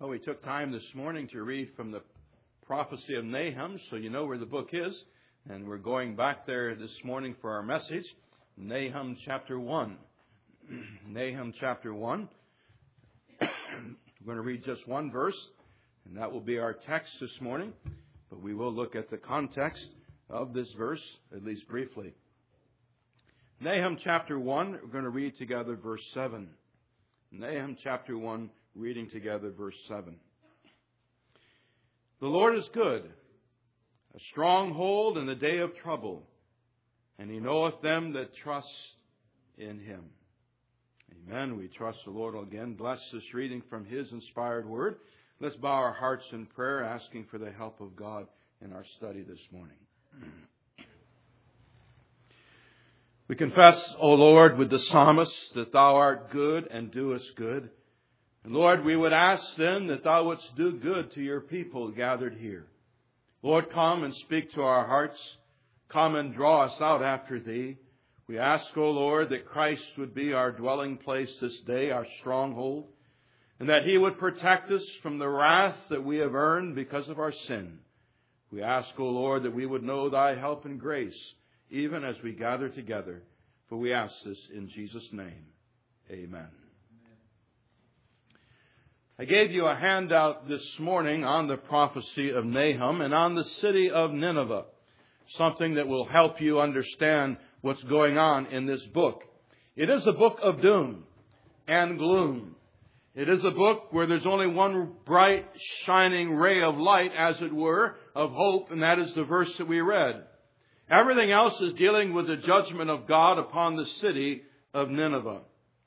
Well, we took time this morning to read from the prophecy of Nahum, so you know where the book is. And we're going back there this morning for our message. Nahum chapter 1. Nahum chapter 1. We're going to read just one verse, and that will be our text this morning. But we will look at the context of this verse, at least briefly. Nahum chapter 1, we're going to read together verse 7. Nahum chapter 1, reading together verse 7. The Lord is good, a stronghold in the day of trouble, and He knoweth them that trust in Him. Amen. We trust the Lord will again bless this reading from His inspired word. Let's bow our hearts in prayer, asking for the help of God in our study this morning. We confess, O Lord, with the psalmist, that Thou art good and doest good. And Lord, we would ask then that Thou wouldst do good to your people gathered here. Lord, come and speak to our hearts. Come and draw us out after Thee. We ask, O Lord, that Christ would be our dwelling place this day, our stronghold, and that He would protect us from the wrath that we have earned because of our sin. We ask, O Lord, that we would know Thy help and grace, even as we gather together. For we ask this in Jesus' name. Amen. I gave you a handout this morning on the prophecy of Nahum and on the city of Nineveh. Something that will help you understand what's going on in this book. It is a book of doom and gloom. It is a book where there's only one bright, shining ray of light, as it were, of hope, and that is the verse that we read. Everything else is dealing with the judgment of God upon the city of Nineveh.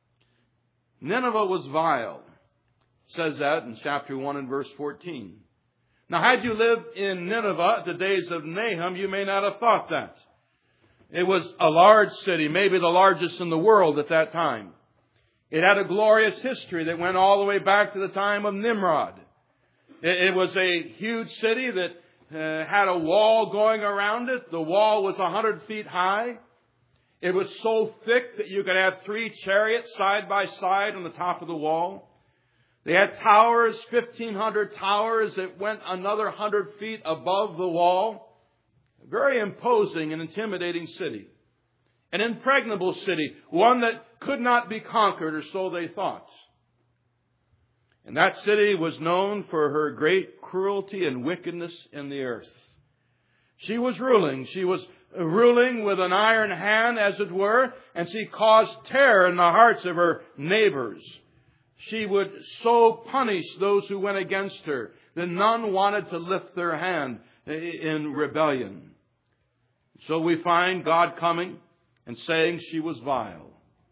Nineveh was vile. It says that in chapter 1 and verse 14. Now, had you lived in Nineveh the days of Nahum, you may not have thought that. It was a large city, maybe the largest in the world at that time. It had a glorious history that went all the way back to the time of Nimrod. It was a huge city that had a wall going around it. The wall was 100 feet high. It was so thick that you could have 3 chariots side by side on the top of the wall. They had towers, 1,500 towers that went another 100 feet above the wall. A very imposing and intimidating city. An impregnable city, one that could not be conquered, or so they thought. And that city was known for her great cruelty and wickedness in the earth. She was ruling. She was ruling with an iron hand, as it were, and she caused terror in the hearts of her neighbors. She would so punish those who went against her that none wanted to lift their hand in rebellion. So we find God coming and saying she was vile.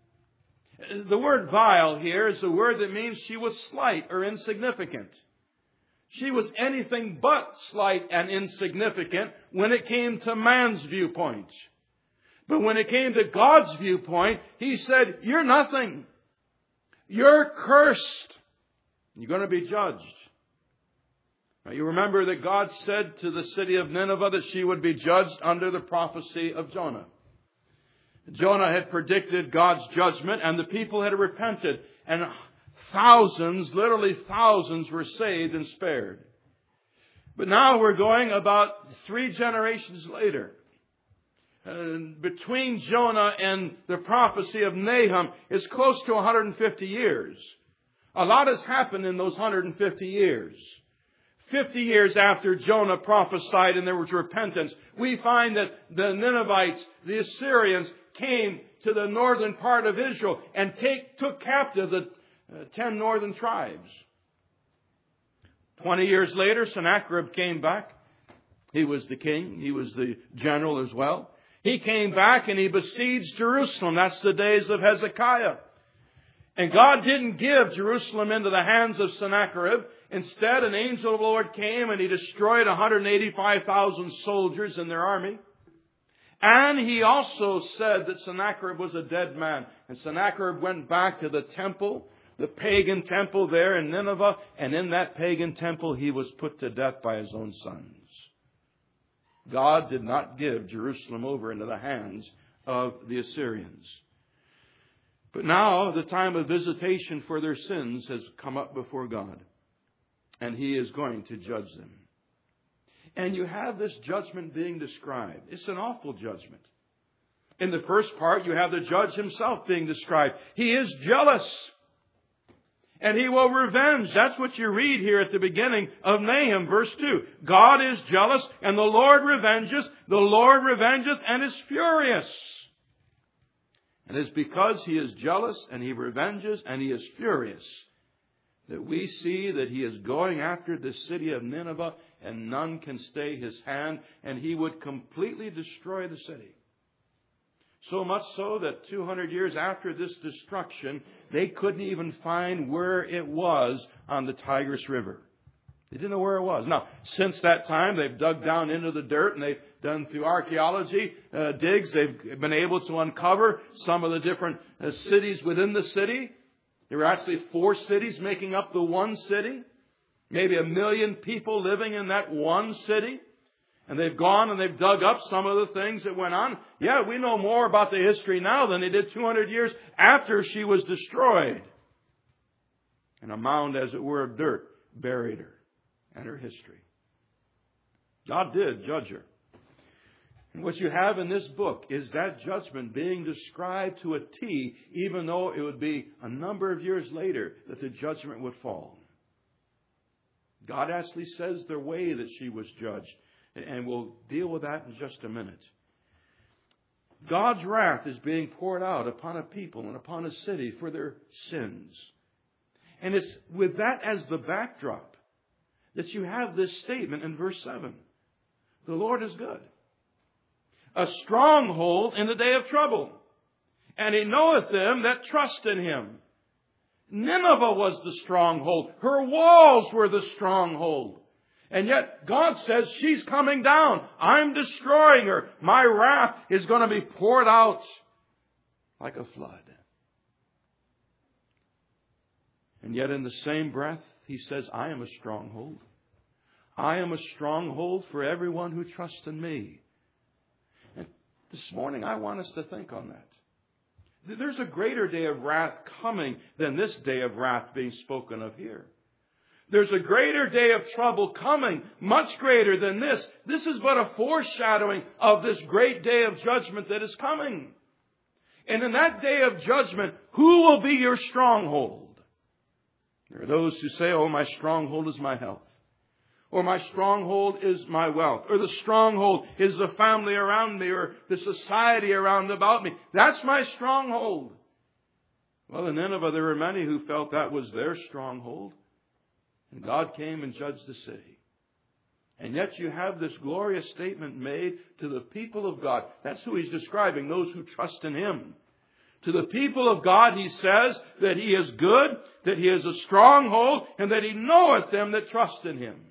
The word vile here is a word that means she was slight or insignificant. She was anything but slight and insignificant when it came to man's viewpoint. But when it came to God's viewpoint, He said, "You're nothing. You're cursed. You're going to be judged." Now, you remember that God said to the city of Nineveh that she would be judged under the prophecy of Jonah. Jonah had predicted God's judgment, and the people had repented, and thousands, literally thousands, were saved and spared. But now we're going about 3 generations later. Between Jonah and the prophecy of Nahum is close to 150 years. A lot has happened in those 150 years. 50 years after Jonah prophesied and there was repentance, we find that the Ninevites, the Assyrians, came to the northern part of Israel and took captive the 10 northern tribes. 20 years later, Sennacherib came back. He was the king. He was the general as well. He came back and he besieged Jerusalem. That's the days of Hezekiah. And God didn't give Jerusalem into the hands of Sennacherib. Instead, an angel of the Lord came and he destroyed 185,000 soldiers in their army. And he also said that Sennacherib was a dead man. And Sennacherib went back to the temple, the pagan temple there in Nineveh. And in that pagan temple, he was put to death by his own sons. God did not give Jerusalem over into the hands of the Assyrians. But now the time of visitation for their sins has come up before God. and He is going to judge them. And you have this judgment being described. It's an awful judgment. In the first part, you have the judge himself being described. He is jealous. And He will revenge. That's what you read here at the beginning of Nahum, verse 2. God is jealous, and the Lord revenges. The Lord revengeth, and is furious. And it's because He is jealous, and He revenges, and He is furious, that we see that He is going after the city of Nineveh, and none can stay His hand, and He would completely destroy the city. So much so that 200 years after this destruction, they couldn't even find where it was on the Tigris River. They didn't know where it was. Now, since that time, they've dug down into the dirt, and they've done through archaeology digs. They've been able to uncover some of the different cities within the city. There were actually 4 cities making up the one city. Maybe 1 million people living in that one city. And they've gone and they've dug up some of the things that went on. Yeah, we know more about the history now than they did 200 years after she was destroyed. And a mound, as it were, of dirt buried her and her history. God did judge her. And what you have in this book is that judgment being described to a T, even though it would be a number of years later that the judgment would fall. God actually says the way that she was judged. And we'll deal with that in just a minute. God's wrath is being poured out upon a people and upon a city for their sins. And it's with that as the backdrop that you have this statement in verse 7. The Lord is good, a stronghold in the day of trouble, and He knoweth them that trust in Him. Nineveh was the stronghold. Her walls were the stronghold. And yet God says she's coming down. I'm destroying her. My wrath is going to be poured out like a flood. And yet in the same breath, He says, I am a stronghold. I am a stronghold for everyone who trusts in Me. And this morning I want us to think on that. There's a greater day of wrath coming than this day of wrath being spoken of here. There's a greater day of trouble coming, much greater than this. This is but a foreshadowing of this great day of judgment that is coming. And in that day of judgment, who will be your stronghold? There are those who say, oh, my stronghold is my health. Or my stronghold is my wealth. Or the stronghold is the family around me or the society around about me. That's my stronghold. Well, in Nineveh, there were many who felt that was their stronghold. And God came and judged the city. And yet you have this glorious statement made to the people of God. That's who He's describing, those who trust in Him. To the people of God, He says that He is good, that He is a stronghold, and that He knoweth them that trust in Him.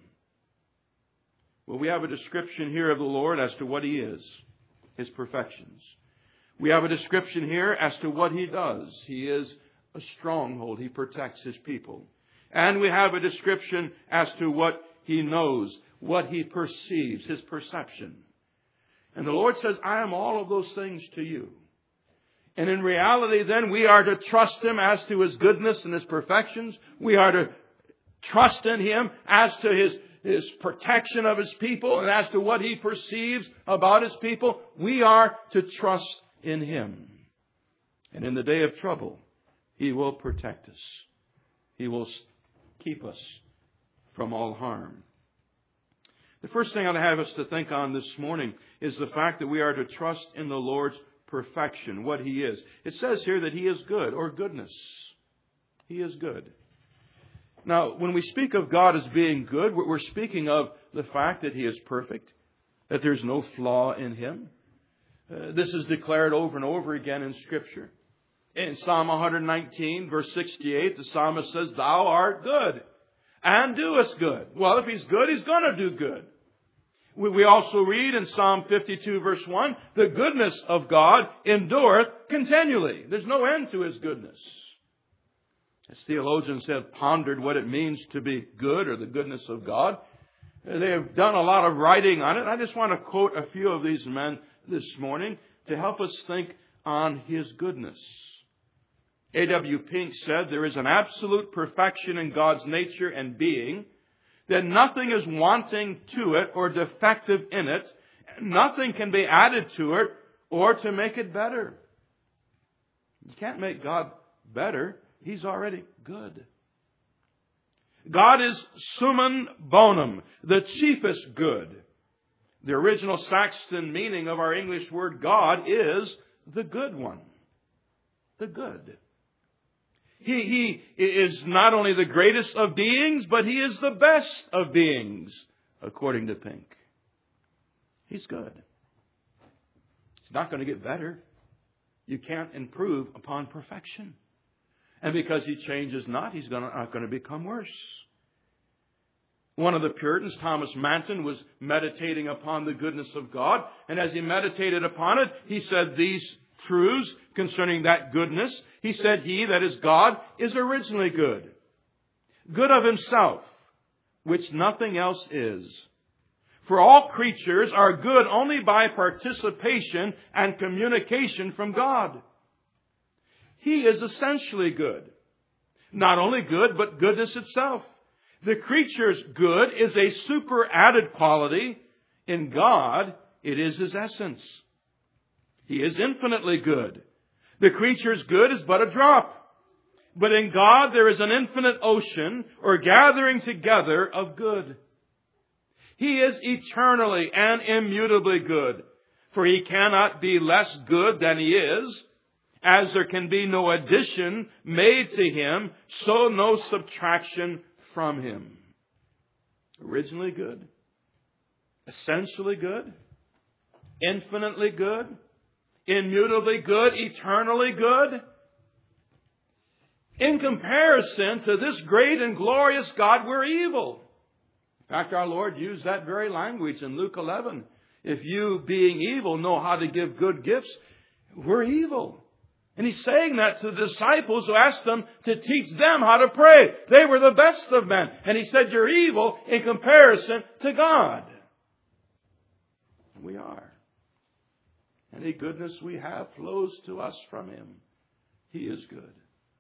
Well, we have a description here of the Lord as to what He is, His perfections. We have a description here as to what He does. He is a stronghold. He protects His people. And we have a description as to what He knows, what He perceives, His perception. And the Lord says, I am all of those things to you. And in reality, then, we are to trust Him as to His goodness and His perfections. We are to trust in Him as to His protection of His people and as to what He perceives about His people. We are to trust in Him. And in the day of trouble, He will protect us. He will keep us from all harm. The first thing I'd have us to think on this morning is the fact that we are to trust in the Lord's perfection, what He is. It says here that He is good, or goodness. He is good. Now, when we speak of God as being good, we're speaking of the fact that He is perfect, that there's no flaw in Him. This is declared over and over again in Scripture. In Psalm 119, verse 68, the psalmist says, Thou art good and doest good. Well, if He's good, He's going to do good. We also read in Psalm 52, verse 1, the goodness of God endureth continually. There's no end to His goodness. As theologians have pondered what it means to be good or the goodness of God, they have done a lot of writing on it. I just want to quote a few of these men this morning to help us think on His goodness. A.W. Pink said, there is an absolute perfection in God's nature and being that nothing is wanting to it or defective in it. Nothing can be added to it or to make it better. You can't make God better. He's already good. God is summum bonum, the chiefest good. The original Saxon meaning of our English word God is the good one. The good. He is not only the greatest of beings, but He is the best of beings, according to Pink. He's good. It's not going to get better. You can't improve upon perfection. And because He changes not, He's not going to become worse. One of the Puritans, Thomas Manton, was meditating upon the goodness of God. And as he meditated upon it, he said these truths concerning that goodness. He said, He, that is God, is originally good. Good of Himself, which nothing else is. For all creatures are good only by participation and communication from God. He is essentially good. Not only good, but goodness itself. The creature's good is a superadded quality. In God, it is His essence. He is infinitely good. The creature's good is but a drop. But in God, there is an infinite ocean or gathering together of good. He is eternally and immutably good. For He cannot be less good than He is. As there can be no addition made to Him, so no subtraction from Him. Originally good, essentially good, infinitely good, immutably good, eternally good. In comparison to this great and glorious God, we're evil. In fact, our Lord used that very language in Luke 11. If you, being evil, know how to give good gifts, we're evil. And He's saying that to the disciples who asked Him to teach them how to pray. They were the best of men. And He said, you're evil in comparison to God. We are. Any goodness we have flows to us from Him. He is good.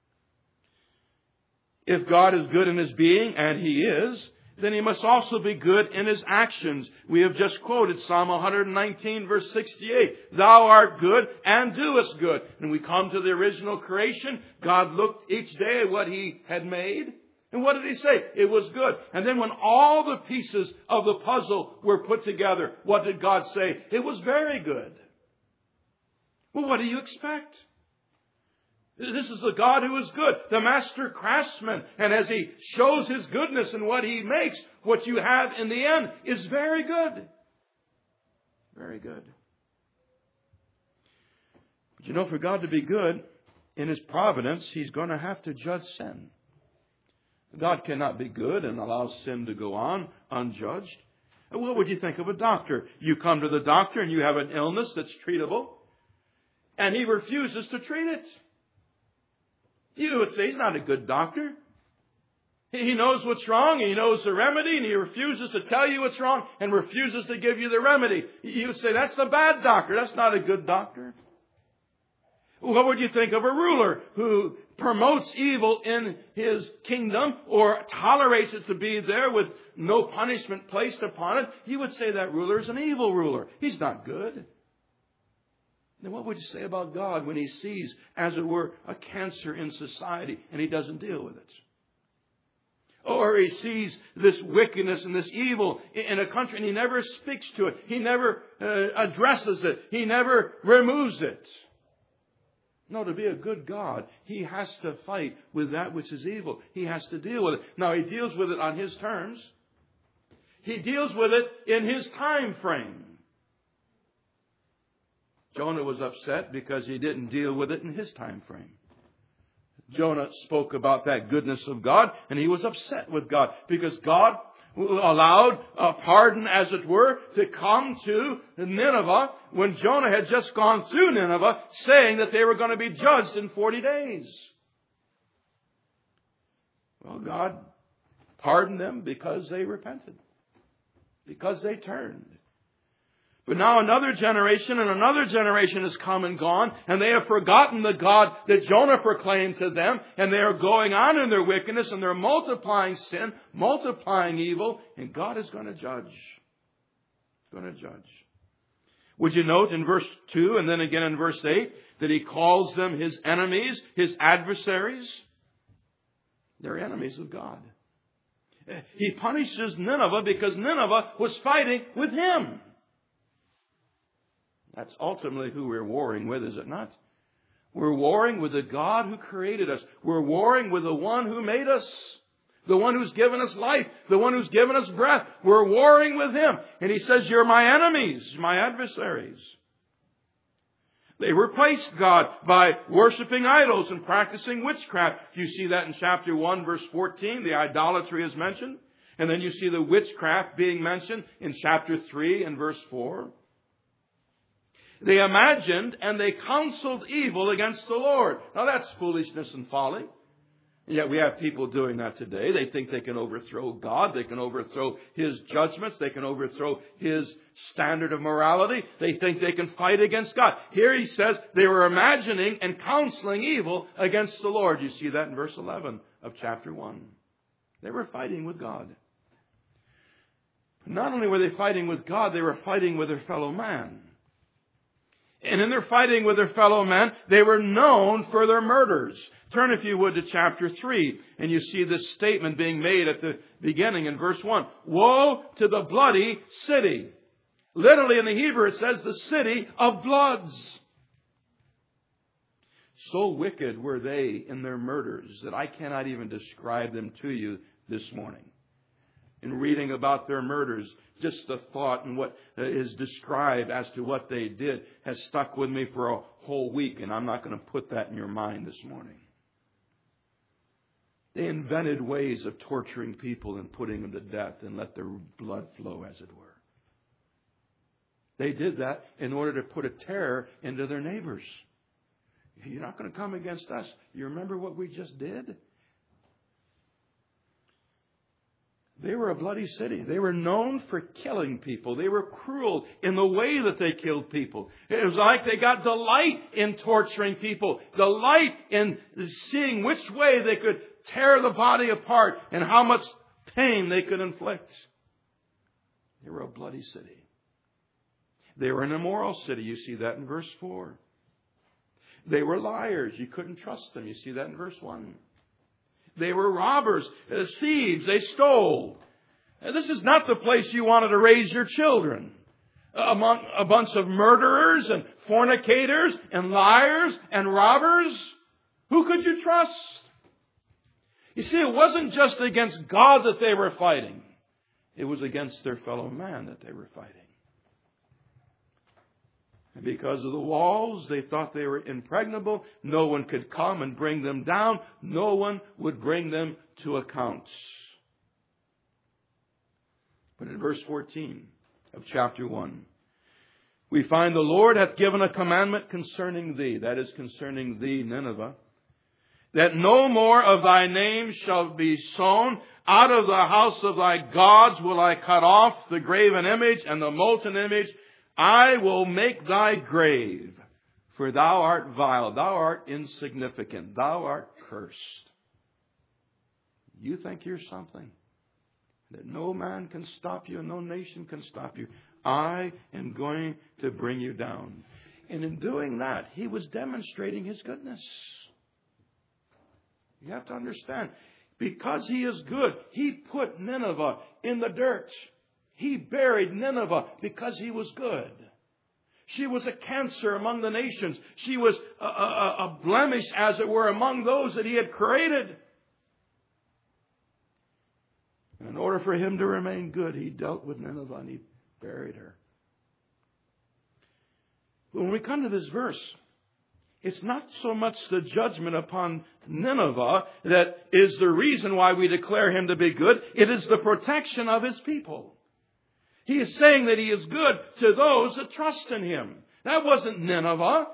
If God is good in His being, and He is, then He must also be good in His actions. We have just quoted Psalm 119, verse 68. Thou art good and doest good. And we come to the original creation. God looked each day at what He had made. And what did He say? It was good. And then when all the pieces of the puzzle were put together, what did God say? It was very good. Well, what do you expect? This is the God who is good, the master craftsman. And as He shows His goodness in what He makes, what you have in the end is very good. Very good. But you know, for God to be good, in His providence, He's going to have to judge sin. God cannot be good and allow sin to go on unjudged. What would you think of a doctor? You come to the doctor and you have an illness that's treatable, and he refuses to treat it. You would say, he's not a good doctor. He knows what's wrong, he knows the remedy, and he refuses to tell you what's wrong and refuses to give you the remedy. You would say, that's a bad doctor. That's not a good doctor. What would you think of a ruler who promotes evil in his kingdom or tolerates it to be there with no punishment placed upon it? You would say that ruler is an evil ruler. He's not good. Then what would you say about God when He sees, as it were, a cancer in society and He doesn't deal with it? Or He sees this wickedness and this evil in a country and He never speaks to it. He never addresses it. He never removes it. No, to be a good God, He has to fight with that which is evil. He has to deal with it. Now, He deals with it on His terms. He deals with it in His time frame. Jonah was upset because he didn't deal with it in his time frame. Jonah spoke about that goodness of God, and he was upset with God because God allowed a pardon, as it were, to come to Nineveh when Jonah had just gone through Nineveh, saying that they were going to be judged in 40 days. Well, God pardoned them because they repented, because they turned. But now another generation and another generation has come and gone, and they have forgotten the God that Jonah proclaimed to them, and they are going on in their wickedness, and they're multiplying sin, multiplying evil, and God is going to judge. Going to judge. Would you note in verse 2 and then again in verse 8 that He calls them His enemies, His adversaries? They're enemies of God. He punishes Nineveh because Nineveh was fighting with Him. That's ultimately who we're warring with, is it not? We're warring with the God who created us. We're warring with the one who made us. The one who's given us life. The one who's given us breath. We're warring with Him. And He says, you're my enemies, my adversaries. They replaced God by worshiping idols and practicing witchcraft. You see that in chapter 1, verse 14. The idolatry is mentioned. And then you see the witchcraft being mentioned in chapter 3 and verse 4. They imagined and they counseled evil against the Lord. Now that's foolishness and folly. And yet we have people doing that today. They think they can overthrow God. They can overthrow His judgments. They can overthrow His standard of morality. They think they can fight against God. Here He says they were imagining and counseling evil against the Lord. You see that in verse 11 of chapter 1. They were fighting with God. Not only were they fighting with God, they were fighting with their fellow man. And in their fighting with their fellow men, they were known for their murders. Turn, if you would, to chapter 3, and you see this statement being made at the beginning in verse 1. Woe to the bloody city. Literally in the Hebrew it says the city of bloods. So wicked were they in their murders that I cannot even describe them to you this morning. In reading about their murders, just the thought and what is described as to what they did has stuck with me for a whole week, and I'm not going to put that in your mind this morning. They invented ways of torturing people and putting them to death and let their blood flow, as it were. They did that in order to put a terror into their neighbors. You're not going to come against us. You remember what we just did? They were a bloody city. They were known for killing people. They were cruel in the way that they killed people. It was like they got delight in torturing people. Delight in seeing which way they could tear the body apart and how much pain they could inflict. They were a bloody city. They were an immoral city. You see that in verse 4. They were liars. You couldn't trust them. You see that in verse 1. They were robbers, thieves. They stole. This is not the place you wanted to raise your children. Among a bunch of murderers and fornicators and liars and robbers. Who could you trust? You see, it wasn't just against God that they were fighting. It was against their fellow man that they were fighting. And because of the walls, they thought they were impregnable. No one could come and bring them down. No one would bring them to account. But in verse 14 of chapter 1, we find the Lord hath given a commandment concerning thee, that is concerning thee, Nineveh, that no more of thy name shall be sown. Out of the house of thy gods will I cut off the graven image and the molten image. I will make thy grave, for thou art vile, thou art insignificant, thou art cursed. You think you're something, that no man can stop you and no nation can stop you. I am going to bring you down. And in doing that, He was demonstrating His goodness. You have to understand, because He is good, He put Nineveh in the dirt. He buried Nineveh because He was good. She was a cancer among the nations. She was a blemish, as it were, among those that He had created. And in order for Him to remain good, He dealt with Nineveh and He buried her. When we come to this verse, it's not so much the judgment upon Nineveh that is the reason why we declare Him to be good. It is the protection of His people. He is saying that He is good to those that trust in Him. That wasn't Nineveh.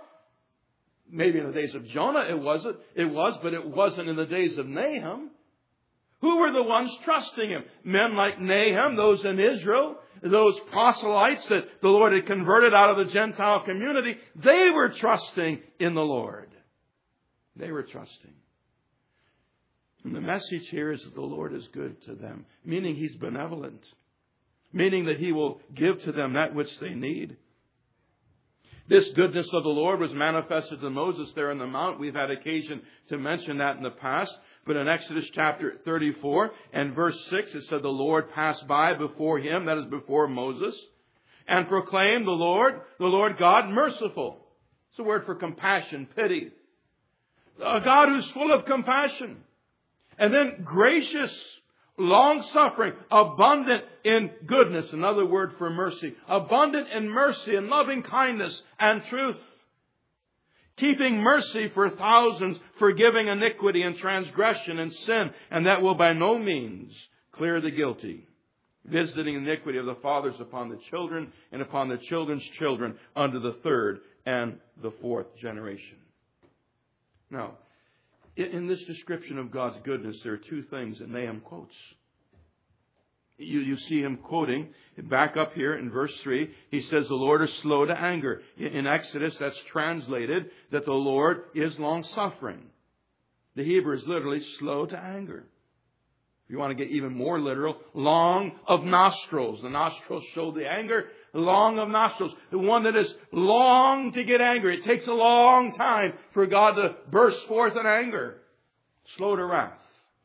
Maybe in the days of Jonah it was, but it wasn't in the days of Nahum. Who were the ones trusting Him? Men like Nahum, those in Israel, those proselytes that the Lord had converted out of the Gentile community. They were trusting in the Lord. They were trusting. And the message here is that the Lord is good to them, meaning He's benevolent, meaning that He will give to them that which they need. This goodness of the Lord was manifested to Moses there on the mount. We've had occasion to mention that in the past. But in Exodus chapter 34 and verse 6, it said the Lord passed by before him, that is before Moses, and proclaimed the Lord God merciful. It's a word for compassion, pity. A God who's full of compassion. And then gracious, long-suffering, abundant in goodness. Another word for mercy. Abundant in mercy and loving kindness and truth. Keeping mercy for thousands, forgiving iniquity and transgression and sin. And that will by no means clear the guilty. Visiting iniquity of the fathers upon the children and upon the children's children unto the third and the fourth generation. Now, in this description of God's goodness, there are two things that Nahum quotes. You see him quoting, back up here in verse 3, he says the Lord is slow to anger. In Exodus, that's translated that the Lord is long-suffering. The Hebrew is literally slow to anger. If you want to get even more literal, long of nostrils. The nostrils show the anger. Long of nostrils. The one that is long to get angry. It takes a long time for God to burst forth in anger. Slow to wrath.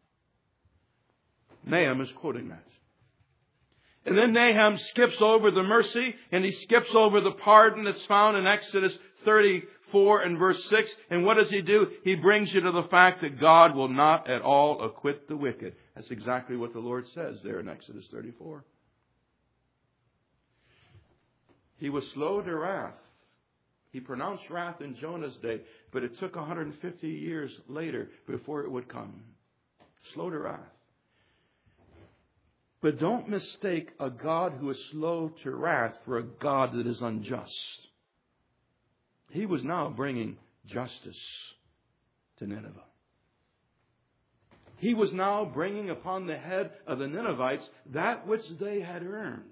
Nahum is quoting that. And then Nahum skips over the mercy and he skips over the pardon that's found in Exodus 34 and verse 6. And what does he do? He brings you to the fact that God will not at all acquit the wicked. That's exactly what the Lord says there in Exodus 34. He was slow to wrath. He pronounced wrath in Jonah's day, but it took 150 years later before it would come. Slow to wrath. But don't mistake a God who is slow to wrath for a God that is unjust. He was now bringing justice to Nineveh. He was now bringing upon the head of the Ninevites that which they had earned.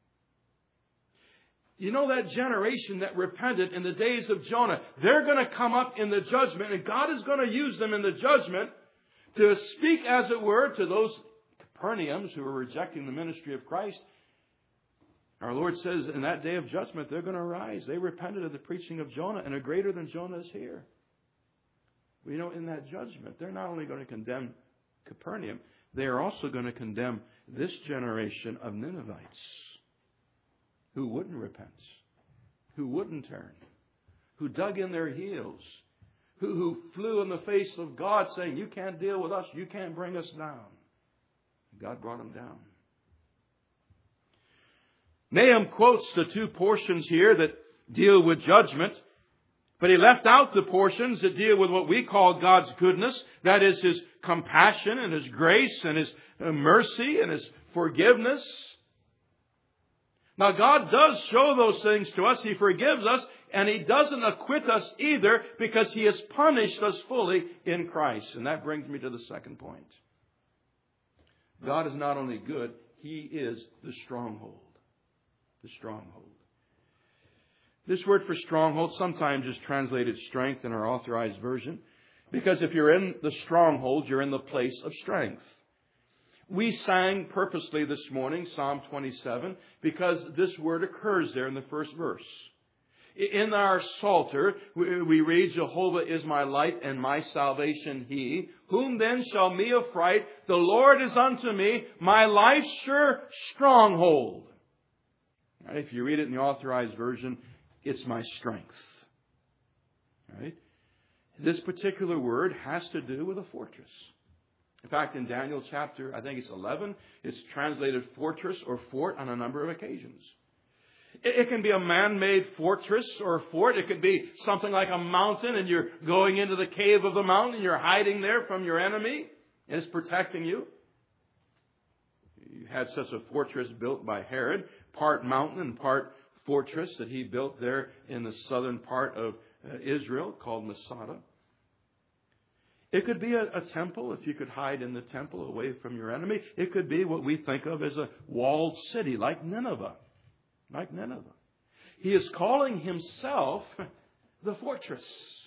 You know that generation that repented in the days of Jonah, they're going to come up in the judgment, and God is going to use them in the judgment to speak, as it were, to those Capernaums who are rejecting the ministry of Christ. Our Lord says in that day of judgment, they're going to rise. They repented of the preaching of Jonah, and a greater than Jonah is here. We know in that judgment, they're not only going to condemn Capernaum, they are also going to condemn this generation of Ninevites who wouldn't repent, who wouldn't turn, who dug in their heels, who flew in the face of God saying, you can't deal with us, you can't bring us down. God brought them down. Nahum quotes the two portions here that deal with judgment, but he left out the portions that deal with what we call God's goodness. That is His compassion and His grace and His mercy and His forgiveness. Now God does show those things to us. He forgives us and He doesn't acquit us either because He has punished us fully in Christ. And that brings me to the second point. God is not only good, He is the stronghold. The stronghold. This word for stronghold sometimes is translated strength in our Authorized Version. Because if you're in the stronghold, you're in the place of strength. We sang purposely this morning Psalm 27 because this word occurs there in the first verse. In our Psalter, we read, Jehovah is my light and my salvation He. Whom then shall me affright? The Lord is unto me, my life's sure stronghold. Right, if you read it in the Authorized Version, it's my strength. Right? This particular word has to do with a fortress. In fact, in Daniel chapter, I think it's 11, it's translated fortress or fort on a number of occasions. It can be a man-made fortress or fort. It could be something like a mountain and you're going into the cave of the mountain and you're hiding there from your enemy and it's protecting you. You had such a fortress built by Herod, part mountain and part fortress that he built there in the southern part of Israel called Masada. It could be a temple, if you could hide in the temple away from your enemy. It could be what we think of as a walled city, like Nineveh. Like Nineveh. He is calling himself the fortress.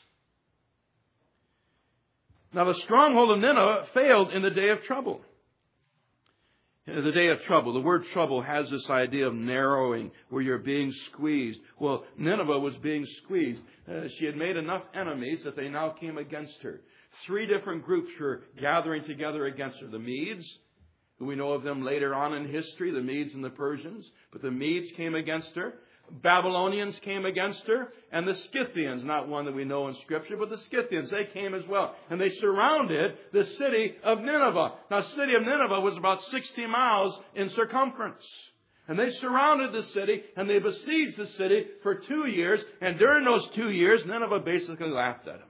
Now, the stronghold of Nineveh failed in the day of trouble. In the day of trouble, the word trouble has this idea of narrowing, where you're being squeezed. Well, Nineveh was being squeezed. She had made enough enemies that they now came against her. 3 different groups were gathering together against her. The Medes, who we know of them later on in history, the Medes and the Persians. But the Medes came against her. Babylonians came against her, and the Scythians, not one that we know in Scripture, but the Scythians, they came as well. And they surrounded the city of Nineveh. Now, the city of Nineveh was about 60 miles in circumference. And they surrounded the city, and they besieged the city for 2 years. And during those 2 years, Nineveh basically laughed at them.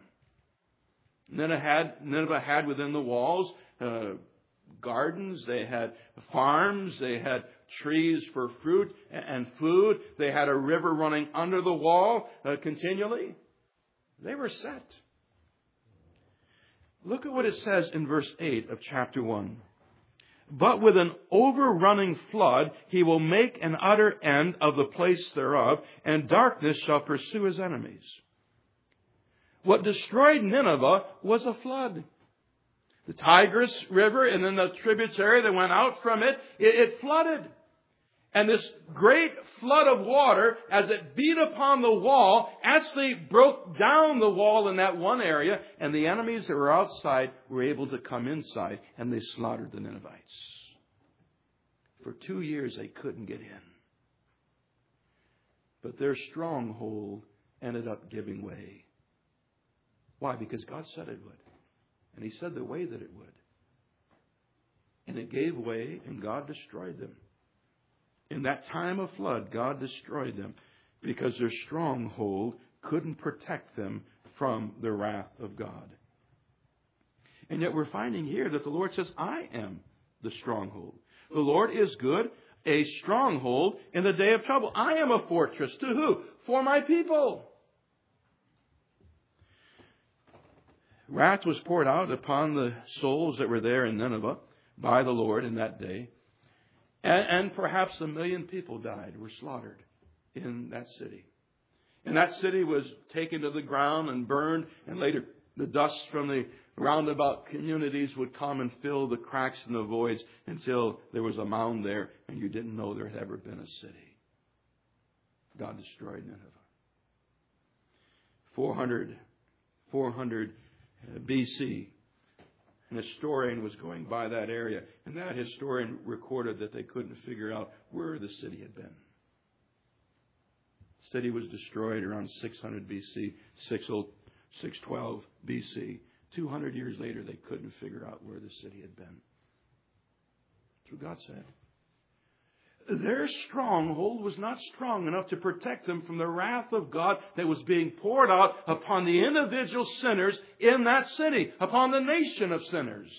Nineveh had within the walls gardens, they had farms, they had trees for fruit and food. They had a river running under the wall continually. They were set. Look at what it says in verse 8 of chapter 1. But with an overrunning flood, he will make an utter end of the place thereof, and darkness shall pursue his enemies. What destroyed Nineveh was a flood. The Tigris River and then the tributary that went out from it, it flooded. And this great flood of water, as it beat upon the wall, actually broke down the wall in that one area. And the enemies that were outside were able to come inside, and they slaughtered the Ninevites. For 2 years they couldn't get in. But their stronghold ended up giving way. Why? Because God said it would. And He said the way that it would. And it gave way, and God destroyed them. In that time of flood, God destroyed them because their stronghold couldn't protect them from the wrath of God. And yet we're finding here that the Lord says, I am the stronghold. The Lord is good, a stronghold in the day of trouble. I am a fortress. To who? For my people. Wrath was poured out upon the souls that were there in Nineveh by the Lord in that day. And perhaps 1 million people died, were slaughtered in that city. And that city was taken to the ground and burned. And later the dust from the roundabout communities would come and fill the cracks and the voids until there was a mound there and you didn't know there had ever been a city. God destroyed Nineveh. 400 BC. An historian was going by that area, and that historian recorded that they couldn't figure out where the city had been. The city was destroyed around 600 BC, 612 BC. 200 years later, they couldn't figure out where the city had been. That's what God said. Their stronghold was not strong enough to protect them from the wrath of God that was being poured out upon the individual sinners in that city, upon the nation of sinners.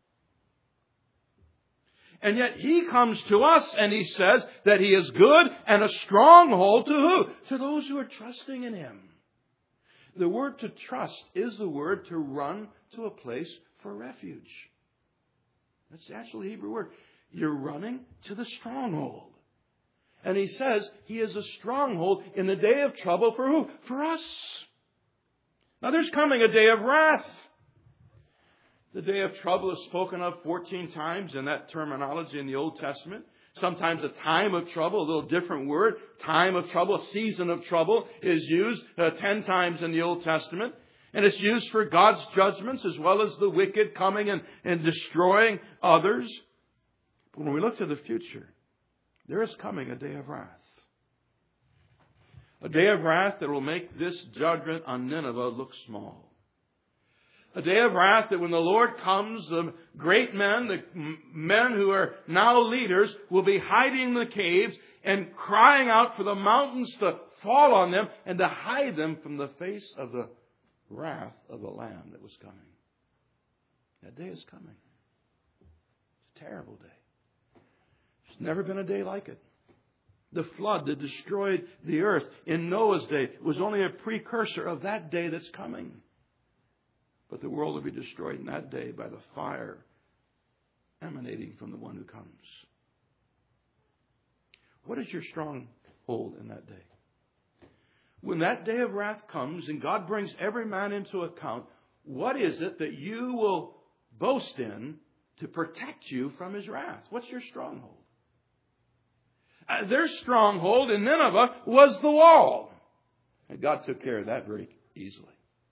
And yet He comes to us and He says that He is good and a stronghold to who? To those who are trusting in Him. The word to trust is the word to run to a place for refuge. That's the actual Hebrew word. You're running to the stronghold. And He says He is a stronghold in the day of trouble for who? For us. Now there's coming a day of wrath. The day of trouble is spoken of 14 times in that terminology in the Old Testament. Sometimes a time of trouble, a little different word. Time of trouble, a season of trouble is used 10 times in the Old Testament. And it's used for God's judgments as well as the wicked coming and destroying others. But when we look to the future, there is coming a day of wrath. A day of wrath that will make this judgment on Nineveh look small. A day of wrath that when the Lord comes, the great men, the men who are now leaders, will be hiding in the caves and crying out for the mountains to fall on them and to hide them from the face of the wrath of the Lamb that was coming. That day is coming. It's a terrible day. There's never been a day like it. The flood that destroyed the earth in Noah's day was only a precursor of that day that's coming. But the world will be destroyed in that day by the fire emanating from the one who comes. What is your stronghold in that day? When that day of wrath comes and God brings every man into account, what is it that you will boast in to protect you from his wrath? What's your stronghold? Their stronghold in Nineveh was the wall. And God took care of that very easily.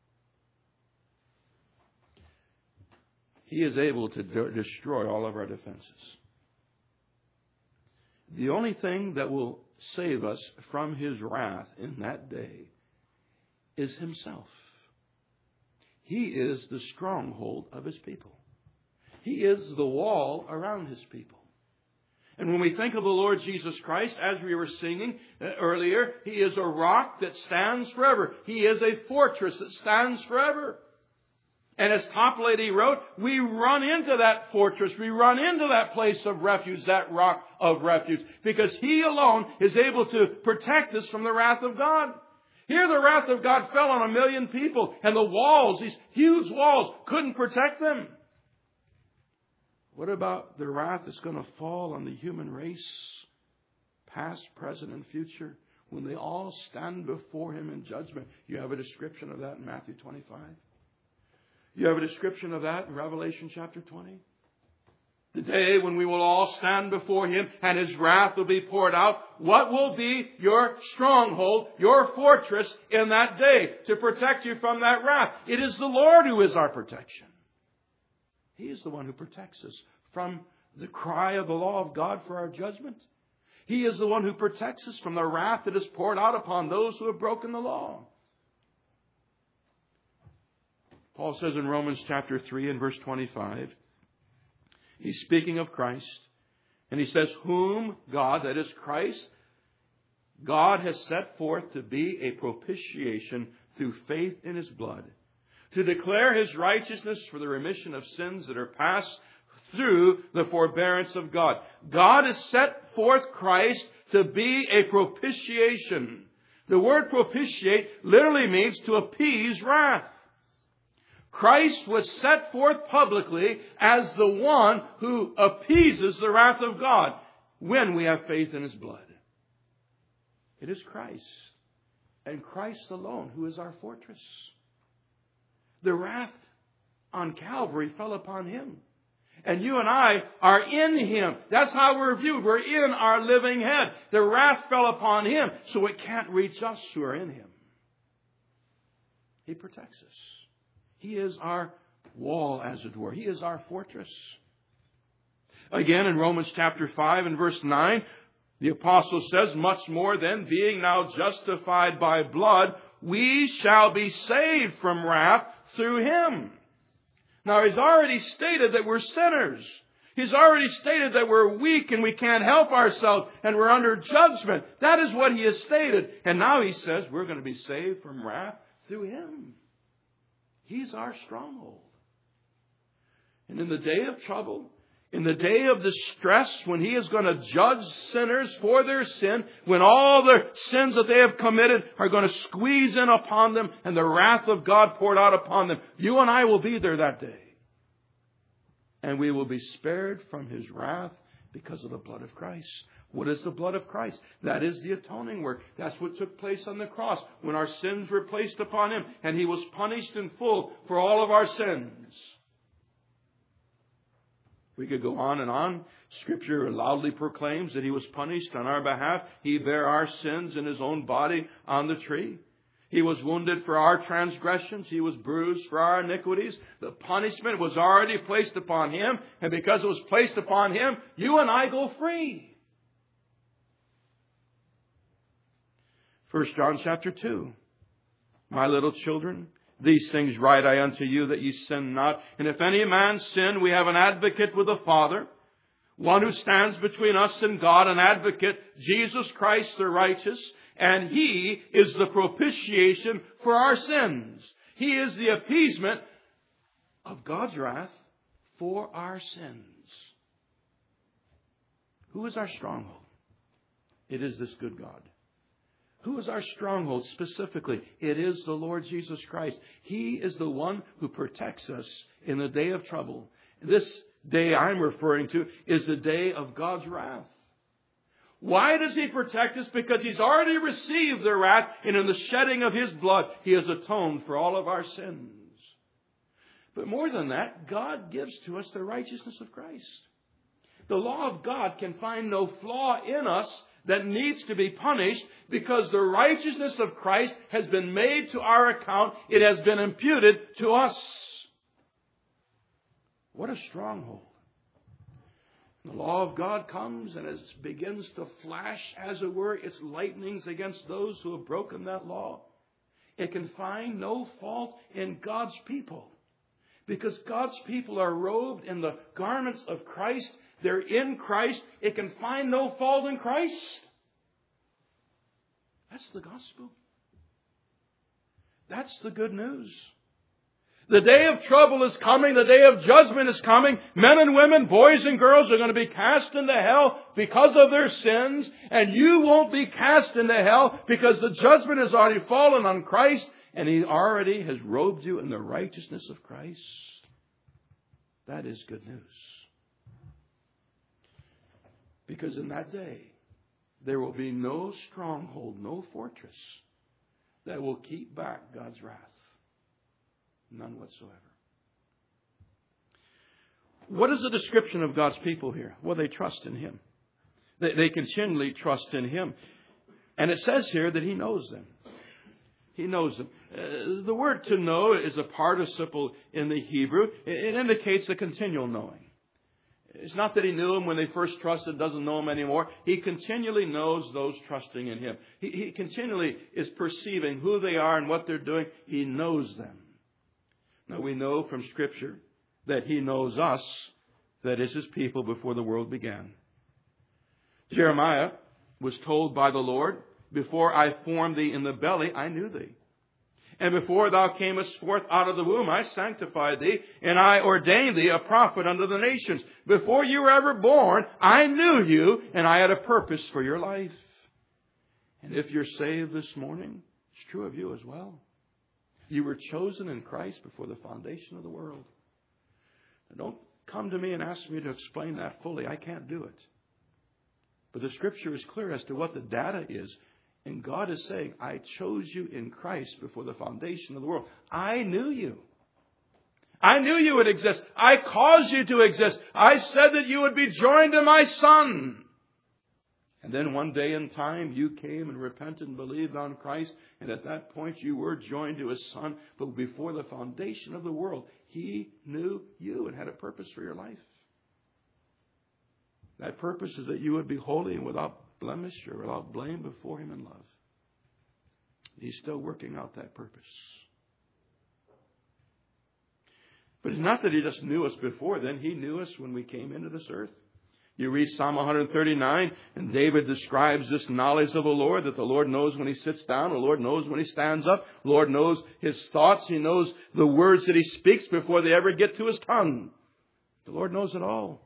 He is able to destroy all of our defenses. The only thing that will save us from his wrath in that day is himself. He is the stronghold of his people. He is the wall around his people. And when we think of the Lord Jesus Christ, as we were singing earlier, he is a rock that stands forever. He is a fortress that stands forever. And as Toplady wrote, we run into that fortress. We run into that place of refuge, that rock of refuge, because he alone is able to protect us from the wrath of God. Here the wrath of God fell on 1 million people, and the walls, these huge walls, couldn't protect them. What about the wrath that's going to fall on the human race, past, present, and future, when they all stand before him in judgment? You have a description of that in Matthew 25. You have a description of that in Revelation chapter 20. The day when we will all stand before him and his wrath will be poured out. What will be your stronghold, your fortress in that day to protect you from that wrath? It is the Lord who is our protection. He is the one who protects us from the cry of the law of God for our judgment. He is the one who protects us from the wrath that is poured out upon those who have broken the law. Paul says in Romans chapter 3 and verse 25, he's speaking of Christ, and he says, whom God, that is Christ, God has set forth to be a propitiation through faith in his blood, to declare his righteousness for the remission of sins that are past through the forbearance of God. God has set forth Christ to be a propitiation. The word propitiate literally means to appease wrath. Christ was set forth publicly as the one who appeases the wrath of God when we have faith in his blood. It is Christ, and Christ alone, who is our fortress. The wrath on Calvary fell upon him. And you and I are in him. That's how we're viewed. We're in our living head. The wrath fell upon him, so it can't reach us who are in him. He protects us. He is our wall, as it were. He is our fortress. Again, in Romans chapter 5 and verse 9, the apostle says, much more then, being now justified by blood, we shall be saved from wrath through him. Now, he's already stated that we're sinners. He's already stated that we're weak and we can't help ourselves and we're under judgment. That is what he has stated. And now he says we're going to be saved from wrath through him. He's our stronghold. And in the day of trouble, in the day of distress, when he is going to judge sinners for their sin, when all the sins that they have committed are going to squeeze in upon them and the wrath of God poured out upon them, you and I will be there that day. And we will be spared from his wrath because of the blood of Christ. What is the blood of Christ? That is the atoning work. That's what took place on the cross when our sins were placed upon him and he was punished in full for all of our sins. We could go on and on. Scripture loudly proclaims that he was punished on our behalf. He bare our sins in his own body on the tree. He was wounded for our transgressions. He was bruised for our iniquities. The punishment was already placed upon him. And because it was placed upon him, you and I go free. 1 John chapter 2. My little children, these things write I unto you, that ye sin not. And if any man sin, we have an advocate with the Father, one who stands between us and God, an advocate, Jesus Christ the righteous. And he is the propitiation for our sins. He is the appeasement of God's wrath for our sins. Who is our stronghold? It is this good God, Who is our stronghold specifically? It is the Lord Jesus Christ. He is the one who protects us in the day of trouble. This day I'm referring to is the day of God's wrath. Why does He protect us? Because He's already received the wrath, and in the shedding of His blood, He has atoned for all of our sins. But more than that, God gives to us the righteousness of Christ. The law of God can find no flaw in us that needs to be punished, because the righteousness of Christ has been made to our account. It has been imputed to us. What a stronghold. The law of God comes and it begins to flash, as it were, its lightnings against those who have broken that law. It can find no fault in God's people, because God's people are robed in the garments of Christ. They're in Christ. It can find no fault in Christ. That's the gospel. That's the good news. The day of trouble is coming. The day of judgment is coming. Men and women, boys and girls are going to be cast into hell because of their sins. And you won't be cast into hell, because the judgment has already fallen on Christ, and He already has robed you in the righteousness of Christ. That is good news. Because in that day, there will be no stronghold, no fortress that will keep back God's wrath. None whatsoever. What is the description of God's people here? Well, they trust in Him. They continually trust in Him. And it says here that He knows them. He knows them. The word to know is a participle in the Hebrew. It indicates a continual knowing. It's not that He knew them when they first trusted, doesn't know them anymore. He continually knows those trusting in Him. He continually is perceiving who they are and what they're doing. He knows them. Now, we know from Scripture that He knows us, that is His people, before the world began. Jeremiah was told by the Lord, "Before I formed thee in the belly, I knew thee. And before thou camest forth out of the womb, I sanctified thee, and I ordained thee a prophet unto the nations. Before you were ever born, I knew you, and I had a purpose for your life." And if you're saved this morning, it's true of you as well. You were chosen in Christ before the foundation of the world. Now, don't come to me and ask me to explain that fully. I can't do it. But the Scripture is clear as to what the data is. And God is saying, I chose you in Christ before the foundation of the world. I knew you. I knew you would exist. I caused you to exist. I said that you would be joined to my Son. And then one day in time, you came and repented and believed on Christ. And at that point, you were joined to His Son. But before the foundation of the world, He knew you and had a purpose for your life. That purpose is that you would be holy and without blemish or without blame before Him in love. He's still working out that purpose. But it's not that He just knew us before then. He knew us when we came into this earth. You read Psalm 139, and David describes this knowledge of the Lord, that the Lord knows when He sits down, the Lord knows when He stands up, the Lord knows His thoughts, He knows the words that He speaks before they ever get to His tongue. The Lord knows it all.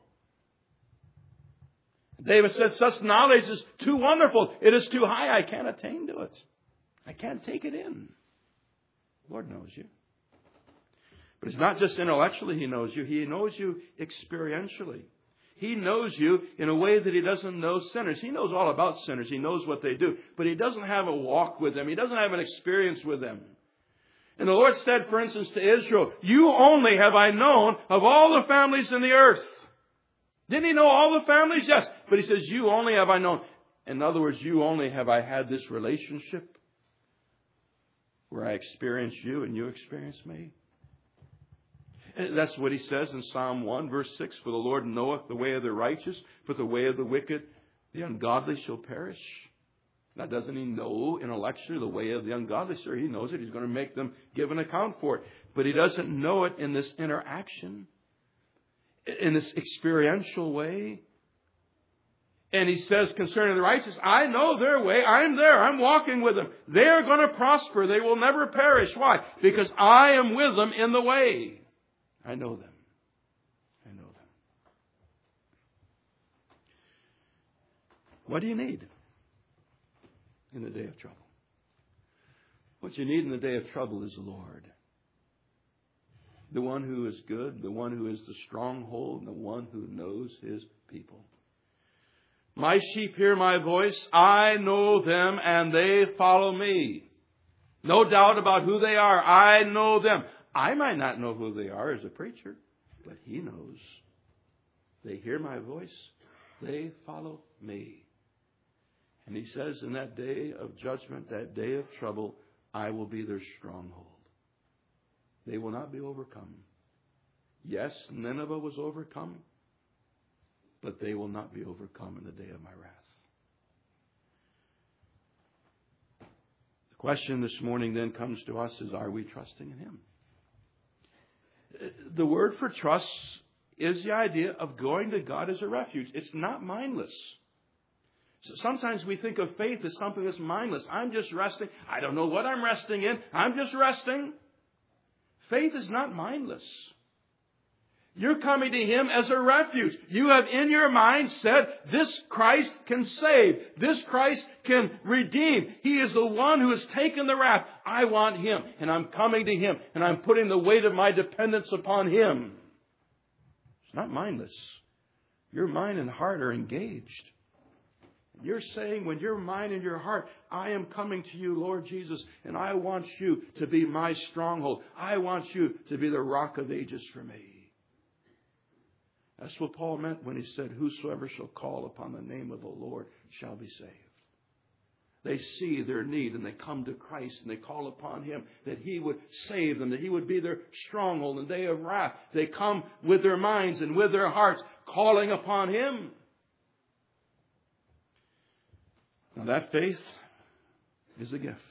David said, such knowledge is too wonderful. It is too high. I can't attain to it. I can't take it in. The Lord knows you. But it's not just intellectually He knows you. He knows you experientially. He knows you in a way that He doesn't know sinners. He knows all about sinners. He knows what they do. But He doesn't have a walk with them. He doesn't have an experience with them. And the Lord said, for instance, to Israel, you only have I known of all the families in the earth. Didn't He know all the families? Yes. But He says, you only have I known. In other words, you only have I had this relationship where I experience you and you experience me. And that's what He says in Psalm 1, verse 6. For the Lord knoweth the way of the righteous, but the way of the wicked, the ungodly shall perish. Now, doesn't He know intellectually the way of the ungodly? Sure, He knows it. He's going to make them give an account for it. But He doesn't know it in this interaction, in this experiential way. And He says concerning the righteous, I know their way. I'm there. I'm walking with them. They are going to prosper. They will never perish. Why? Because I am with them in the way. I know them. I know them. What do you need in the day of trouble? What you need in the day of trouble is the Lord. The one who is good, the one who is the stronghold, and the one who knows His people. My sheep hear my voice. I know them and they follow me. No doubt about who they are. I know them. I might not know who they are as a preacher, but He knows. They hear my voice. They follow me. And He says in that day of judgment, that day of trouble, I will be their stronghold. They will not be overcome. Yes, Nineveh was overcome, but they will not be overcome in the day of my wrath. The question this morning then comes to us is, are we trusting in Him? The word for trust is the idea of going to God as a refuge. It's not mindless. So sometimes we think of faith as something that's mindless. I'm just resting. I don't know what I'm resting in. I'm just resting. Faith is not mindless. You're coming to Him as a refuge. You have in your mind said, this Christ can save. This Christ can redeem. He is the one who has taken the wrath. I want Him. And I'm coming to Him. And I'm putting the weight of my dependence upon Him. It's not mindless. Your mind and heart are engaged. You're saying when your mind and your heart, I am coming to you, Lord Jesus, and I want you to be my stronghold. I want you to be the rock of ages for me. That's what Paul meant when he said, whosoever shall call upon the name of the Lord shall be saved. They see their need and they come to Christ and they call upon Him that He would save them, that He would be their stronghold in the day of wrath. They come with their minds and with their hearts calling upon Him. Now that faith is a gift.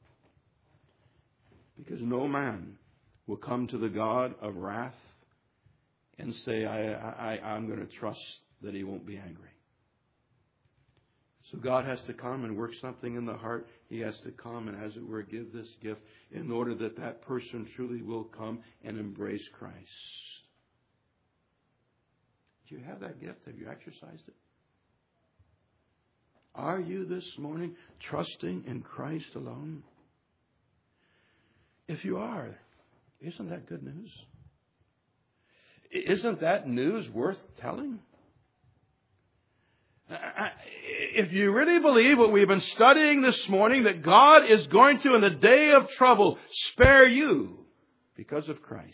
Because no man will come to the God of wrath and say, I'm going to trust that He won't be angry. So God has to come and work something in the heart. He has to come and, as it were, give this gift in order that that person truly will come and embrace Christ. Do you have that gift? Have you exercised it? Are you this morning trusting in Christ alone? If you are, isn't that good news? Isn't that news worth telling? If you really believe what we've been studying this morning, that God is going to, in the day of trouble, spare you because of Christ,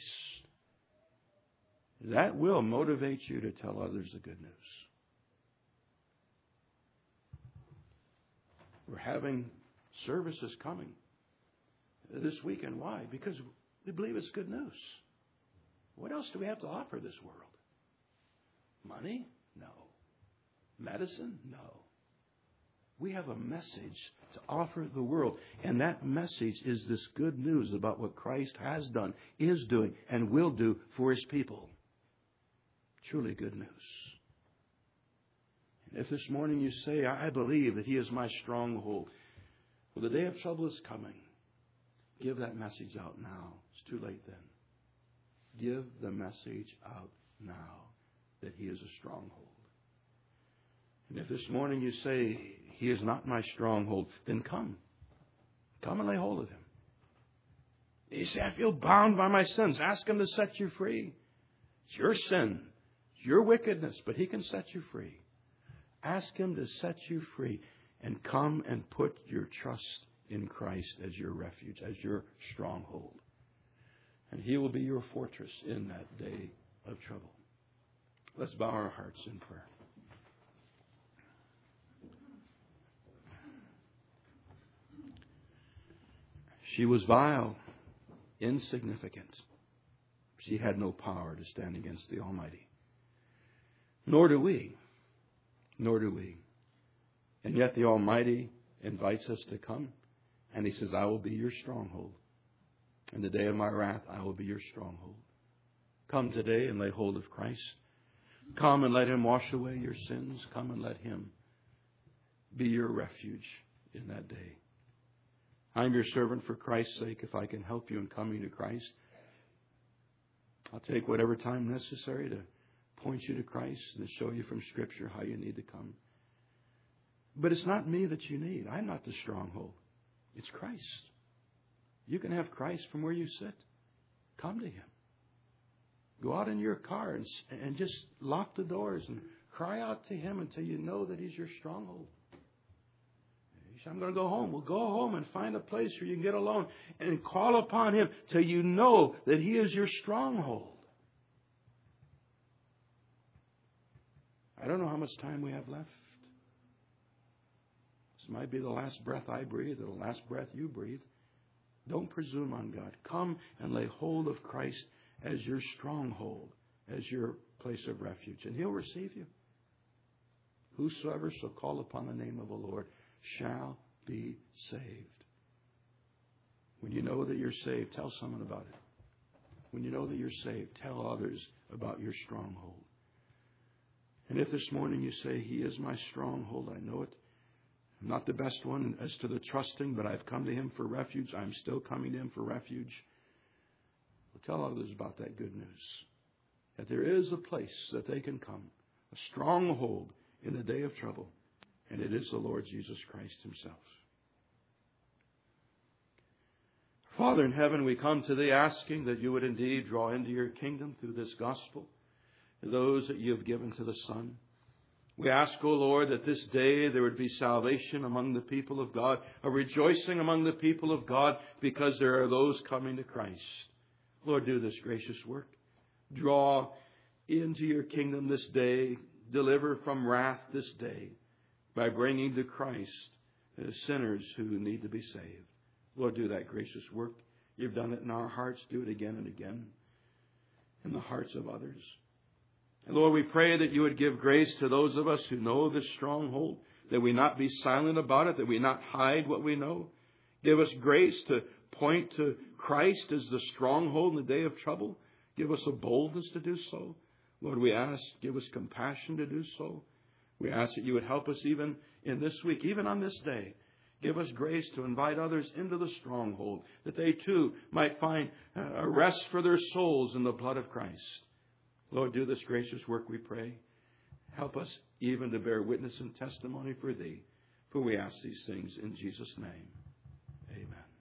that will motivate you to tell others the good news. We're having services coming this weekend. Why? Because we believe it's good news. What else do we have to offer this world? Money? No. Medicine? No. We have a message to offer the world. And that message is this good news about what Christ has done, is doing, and will do for His people. Truly good news. If this morning you say, I believe that He is my stronghold, well, the day of trouble is coming. Give that message out now. It's too late then. Give the message out now that He is a stronghold. And if this morning you say, He is not my stronghold, then come. Come and lay hold of Him. You say, I feel bound by my sins. Ask Him to set you free. It's your sin. It's your wickedness, but He can set you free. Ask Him to set you free and come and put your trust in Christ as your refuge, as your stronghold. And He will be your fortress in that day of trouble. Let's bow our hearts in prayer. She was vile, insignificant. She had no power to stand against the Almighty. Nor do we. Nor do we. And yet the Almighty invites us to come. And He says, I will be your stronghold. In the day of my wrath, I will be your stronghold. Come today and lay hold of Christ. Come and let Him wash away your sins. Come and let Him be your refuge in that day. I'm your servant for Christ's sake. If I can help you in coming to Christ, I'll take whatever time necessary to point you to Christ and to show you from Scripture how you need to come. But it's not me that you need. I'm not the stronghold. It's Christ. You can have Christ from where you sit. Come to Him. Go out in your car and just lock the doors and cry out to Him until you know that He's your stronghold. You say, I'm going to go home. Well, go home and find a place where you can get alone and call upon Him till you know that He is your stronghold. I don't know how much time we have left. This might be the last breath I breathe or the last breath you breathe. Don't presume on God. Come and lay hold of Christ as your stronghold, as your place of refuge, and He'll receive you. Whosoever shall call upon the name of the Lord shall be saved. When you know that you're saved, tell someone about it. When you know that you're saved, tell others about your stronghold. And if this morning you say, He is my stronghold, I know it. I'm not the best one as to the trusting, but I've come to Him for refuge. I'm still coming to Him for refuge. Well, tell others about that good news. That there is a place that they can come, a stronghold in the day of trouble, and it is the Lord Jesus Christ Himself. Father in heaven, we come to Thee asking that You would indeed draw into Your kingdom through this gospel those that You have given to the Son. We ask, O Lord, that this day there would be salvation among the people of God, a rejoicing among the people of God, because there are those coming to Christ. Lord, do this gracious work. Draw into Your kingdom this day. Deliver from wrath this day by bringing to Christ sinners who need to be saved. Lord, do that gracious work. You've done it in our hearts. Do it again and again in the hearts of others. And Lord, we pray that You would give grace to those of us who know this stronghold, that we not be silent about it, that we not hide what we know. Give us grace to point to Christ as the stronghold in the day of trouble. Give us a boldness to do so. Lord, we ask, give us compassion to do so. We ask that You would help us even in this week, even on this day. Give us grace to invite others into the stronghold, that they too might find a rest for their souls in the blood of Christ. Lord, do this gracious work, we pray. Help us even to bear witness and testimony for Thee. For we ask these things in Jesus' name. Amen.